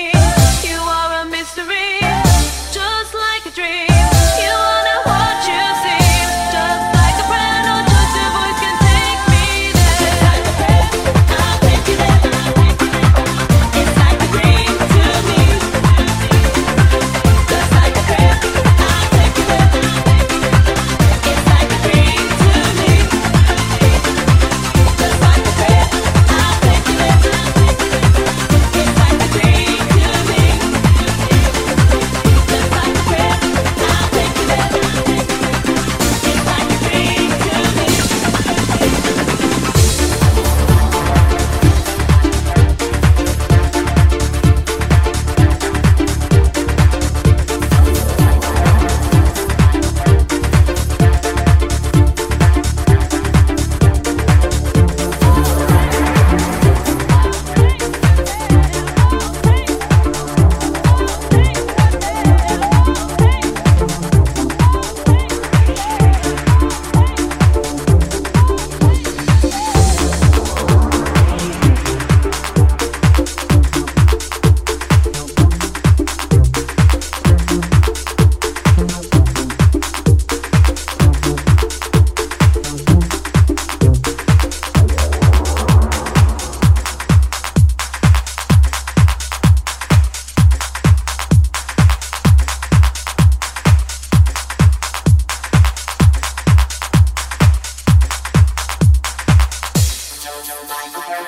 me. You are a mystery, just like a dream. You are not what you seem, just like a friend or just a voice can take me there. Just like a friend, I'll take you there. It's like a dream to me. Just like a friend, I'll take you there. It's like a dream to me. Just like a friend, I'll take you there. It's like a dream to me. Just like a friend, I'll take you there. It's like a dream to me.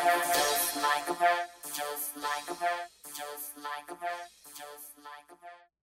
Just like a bird, just like a bird, just like a bird, just like a bird.